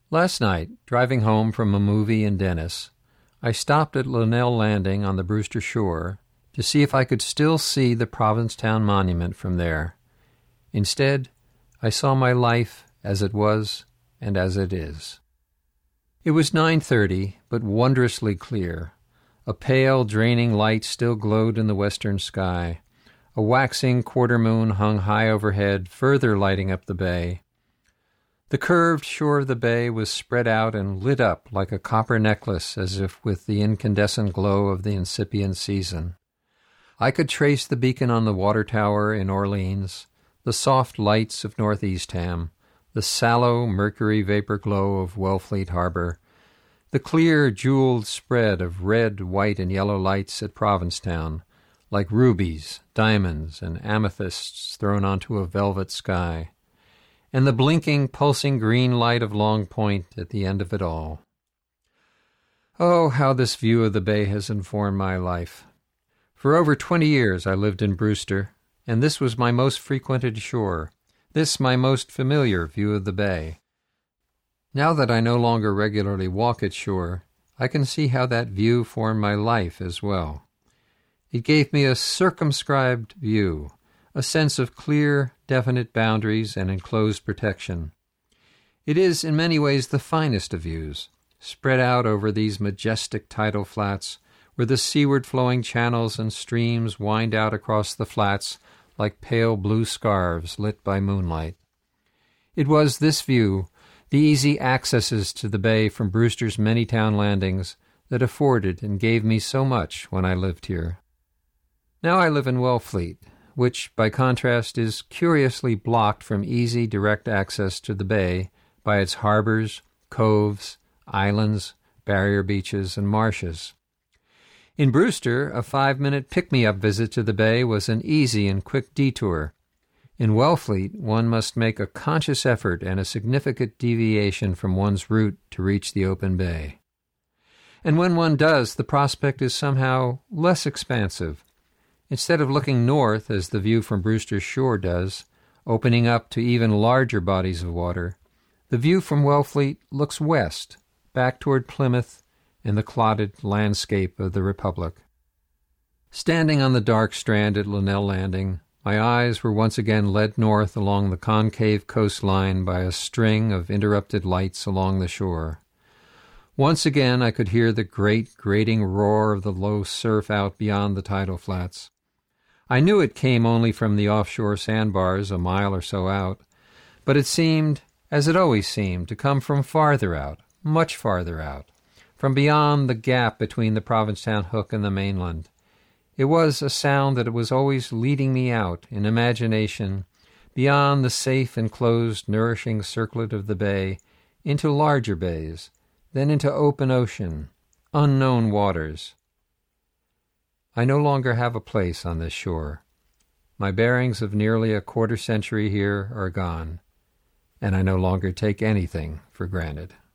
Last night, driving home from a movie in Dennis, I stopped at Linnell Landing on the Brewster Shore to see if I could still see the Provincetown Monument from there. Instead, I saw my life as it was and as it is. It was 9:30, but wondrously clear. A pale, draining light still glowed in the western sky. A waxing quarter moon hung high overhead, further lighting up the bay. The curved shore of the bay was spread out and lit up like a copper necklace, as if with the incandescent glow of the incipient season. I could trace the beacon on the water tower in Orleans, the soft lights of Northeastham, the sallow mercury vapor glow of Wellfleet Harbor, the clear jeweled spread of red, white, and yellow lights at Provincetown, like rubies, diamonds, and amethysts thrown onto a velvet sky, and the blinking, pulsing green light of Long Point at the end of it all. Oh, how this view of the bay has informed my life. For over 20 years I lived in Brewster, and this was my most frequented shore, this my most familiar view of the bay. Now that I no longer regularly walk its shore, I can see how that view formed my life as well. It gave me a circumscribed view, a sense of clear, definite boundaries and enclosed protection. It is in many ways the finest of views, spread out over these majestic tidal flats, where the seaward-flowing channels and streams wind out across the flats like pale blue scarves lit by moonlight. It was this view, the easy accesses to the bay from Brewster's many town landings, that afforded and gave me so much when I lived here. Now I live in Wellfleet, which, by contrast, is curiously blocked from easy, direct access to the bay by its harbors, coves, islands, barrier beaches, and marshes. In Brewster, a 5-minute pick-me-up visit to the bay was an easy and quick detour. In Wellfleet, one must make a conscious effort and a significant deviation from one's route to reach the open bay. And when one does, the prospect is somehow less expansive. Instead of looking north, as the view from Brewster's shore does, opening up to even larger bodies of water, the view from Wellfleet looks west, back toward Plymouth and the clotted landscape of the Republic. Standing on the dark strand at Linnell Landing, my eyes were once again led north along the concave coastline by a string of interrupted lights along the shore. Once again I could hear the great, grating roar of the low surf out beyond the tidal flats. I knew it came only from the offshore sandbars a mile or so out, but it seemed, as it always seemed, to come from farther out, much farther out, from beyond the gap between the Provincetown Hook and the mainland. It was a sound that was always leading me out, in imagination, beyond the safe, enclosed, nourishing circlet of the bay, into larger bays, then into open ocean, unknown waters. I no longer have a place on this shore. My bearings of nearly a quarter century here are gone, and I no longer take anything for granted.